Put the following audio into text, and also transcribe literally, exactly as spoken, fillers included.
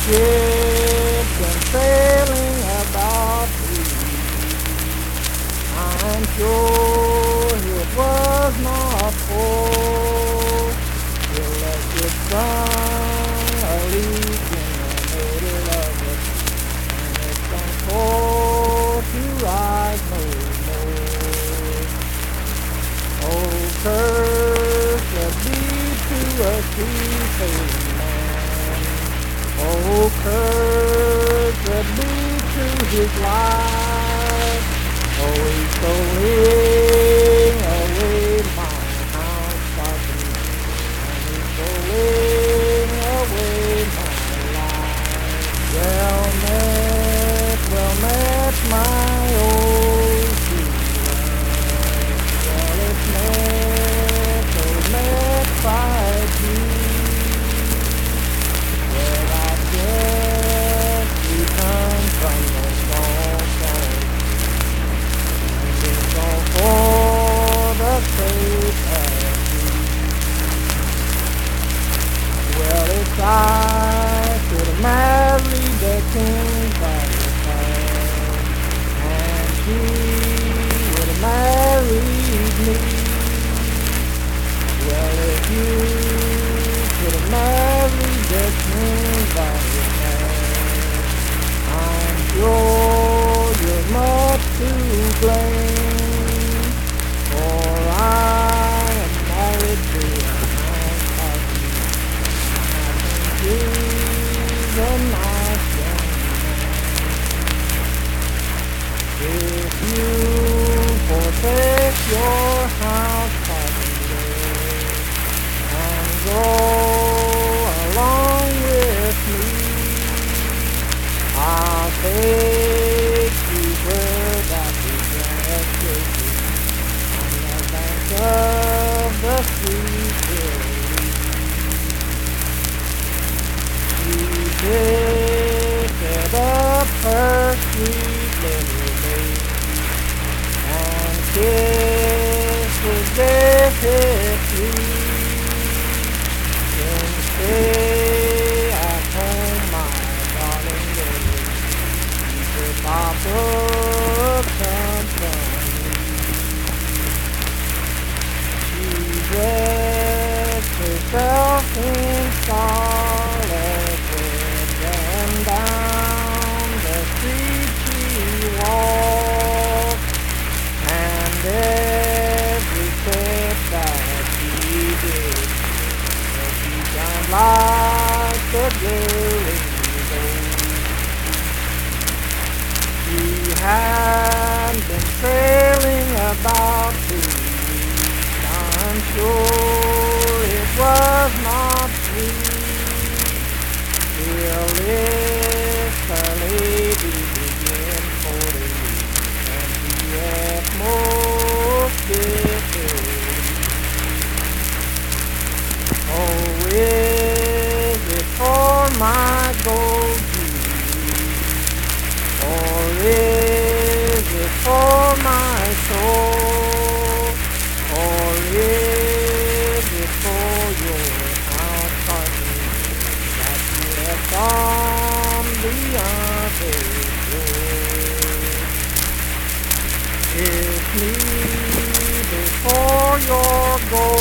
ship been sailing about thee. I'm sure it was not full till the ship sprung a leak in the middle of it, and it sunk for to rise no more. Oh, cursed be to a seafaring man. Oh, cursed be to his life. Oh, he's throwing away my house carpet, and he's throwing away my life. Well met, well met, my old friend. Well, it's met, oh, met by thee. Well, I just returned from the small salt, and it's all for the sake of thee. Well, if I could have married the king's daughter, and she would have married me. Well, if you could have married the king's daughter, I'm sure you're much to blame, for I am married to a nice husband. He's a nice young man. If you forsake your house carpenter and go along with me, I'll take you where that we just take you on the bank of the sweet Galilee. You lifted up her sweet little baby and kissed his bare feet. Then stay at home, my darling baby. Keep your papa company. She dressed herself in scarlet red, and down the street she walked, and every step that she did, she shined like the girl in gold. She had been sailing about the east. I'm sure it was not sweet till this her lady began courting, and she asked most bitterly, oh, is it for my gold teeth, or is it for my soul, or is it for your house carpet that you left on the other shore? It's me before your gold